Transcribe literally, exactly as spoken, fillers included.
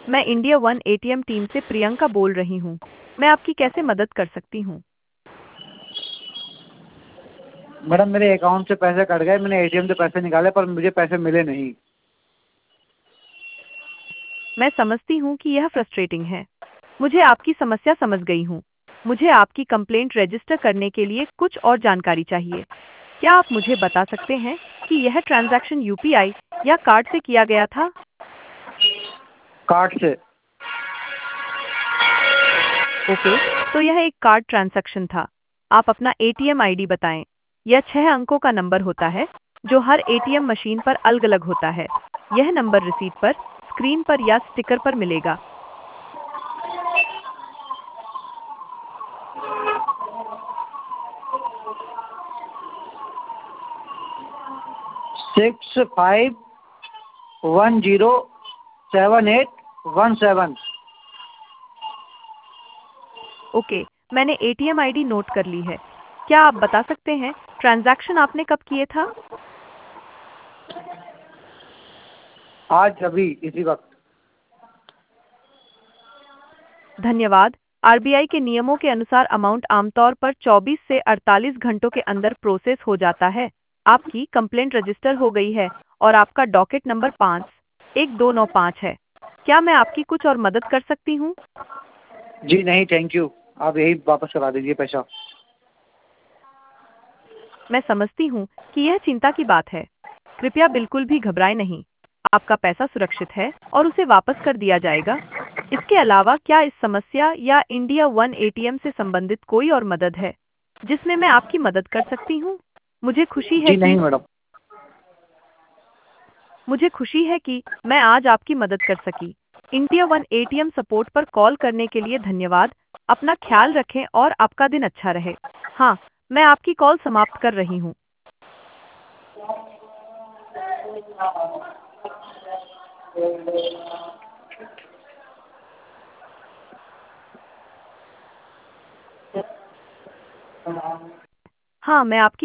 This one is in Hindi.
मैं इंडिया वन एटीएम टीम से प्रियंका बोल रही हूँ। मैं आपकी कैसे मदद कर सकती हूँ? मैडम मेरे अकाउंट से पैसे कट गए, मैंने एटीएम से पैसे निकाले पर मुझे पैसे मिले नहीं। मैं समझती हूँ कि यह फ्रस्ट्रेटिंग है। मुझे आपकी समस्या समझ गई हूँ। मुझे आपकी कंप्लेंट रजिस्टर करने के लिए कुछ और जानकारी चाहिए। क्या आप मुझे बता सकते हैं कि यह ट्रांजैक्शन यूपीआई या कार्ड से किया गया था? कार्ड से। ओके, तो यह एक कार्ड ट्रांजैक्शन था। आप अपना एटीएम आईडी बताएं। यह छह अंकों का नंबर होता है जो हर एटीएम मशीन पर अलग-अलग होता है। यह नंबर रिसीट पर, स्क्रीन पर या स्टिकर पर मिलेगा। Six five one zero seven eight one seven. Okay, मैंने एटीएम आईडी नोट कर ली है। क्या आप बता सकते हैं ट्रांजैक्शन आपने कब किए था? आज अभी इसी वक्त। धन्यवाद। आरबीआई के नियमों के अनुसार अमाउंट आमतौर पर चौबीस से अड़तालीस घंटों के अंदर प्रोसेस हो जाता है। आपकी कंप्लेंट रजिस्टर हो गई है और आपका डॉकेट नंबर पाँच एक दो नौ पाँच है। क्या मैं आपकी कुछ और मदद कर सकती हूँ? जी नहीं, थैंक यू। आप यही वापस करा दीजिए पैसा। मैं समझती हूँ कि यह चिंता की बात है। कृपया बिल्कुल भी घबराएं नहीं। आपका पैसा सुरक्षित है और उसे वापस कर दिया जाएगा। इसके अलावा क्या इस समस्या या इंडिया वन एटीएम से संबंधित कोई और मदद है जिसमें मैं आपकी मदद कर सकती हूँ? मुझे खुशी है जी कि नहीं मैडम। मुझे खुशी है कि मैं आज आपकी मदद कर सकी। इंडिया वन एटीएम सपोर्ट पर कॉल करने के लिए धन्यवाद। अपना ख्याल रखें और आपका दिन अच्छा रहे। हाँ, मैं आपकी कॉल समाप्त कर रही हूँ। हाँ, मैं आपकी